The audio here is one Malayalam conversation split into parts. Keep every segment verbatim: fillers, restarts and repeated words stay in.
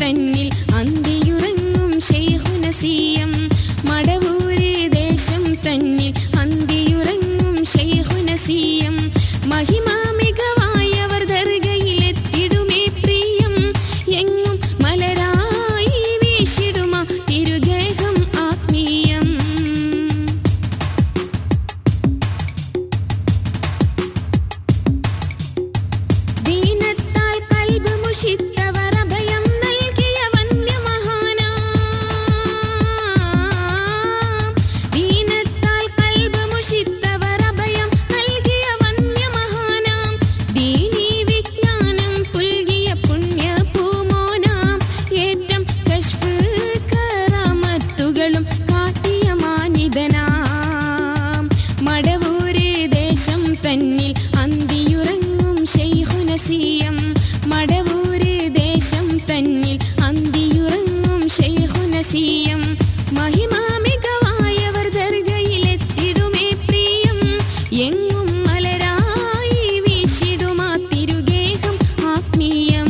തന്നിൽ അന്തിയുറങ്ങും ശൈഖുന സി എം മടവൂര് ദേശം തന്നിൽ അന്തിയുറങ്ങും ശൈഖുന സി എം മഹിമാ മികവായവർ ദർഗയിലെത്തിടുമേ പ്രിയം എങ്ങും മലരായി വീശിടുമ തിരുഗേഹം ആത്മീയം ദീനത്താൽ കൽബ് മുഷിത്തവർ അഭയം നൽകിയ വന്യമഹാനാം ദീനത്താൽ കൽബ് മുഷിത്തവർ അഭയം നൽകിയ വന്യമഹാനാം ദീനീ വിജ്ഞാനം പുൽകിയ പുണ്യ പൂമോനാം ഏറ്റം കശ്ഫ് കറാമത്തുകളും കാട്ടിയ മാനിതനാം മടവൂര് ദേശം തന്നിൽ അന്തിയുറങ്ങും ശൈഖുന സി എം മടവൂര് ദേശം തന്നിൽ അന്തിയുറങ്ങും ശൈഖുന സി എം മഹിമാ മികവായവർ ദർഗയിലെത്തിടുമേ പ്രിയം എങ്ങും മലരായി വീശിടുമാ തിരുഗേഹം ആത്മീയം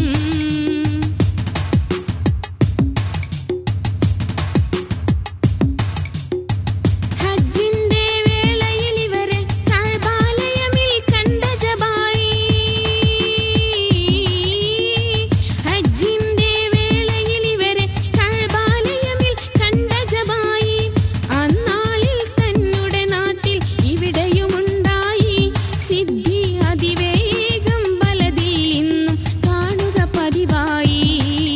ഹജ്ജിന്റെ വേളയിൽ ഇവരെ കഅബാലയമിൽ കണ്ട ജബായി ഹജ്ജിന്റെ വേളയിൽ ഇവരെ കഅബാലയമിൽ കണ്ട ജബായി അന്നാളിൽ തന്നുടെ നാട്ടിൽ ഇവിടെയുമുണ്ടായി സിദ്ധി അതിവേഗം ബലതിൽ ഇന്നും കാണുക പതിവായി